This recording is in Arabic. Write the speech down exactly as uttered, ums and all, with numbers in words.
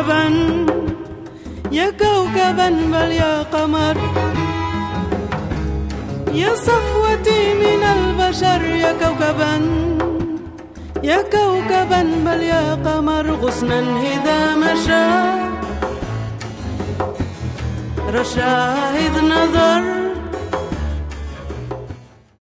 كوكبا يا كوكبا بل يا قمر يا صفوتي من البشر يا كوكبا يا كوكبا بل يا قمر غصنا إذا مشى رشا إذ نظر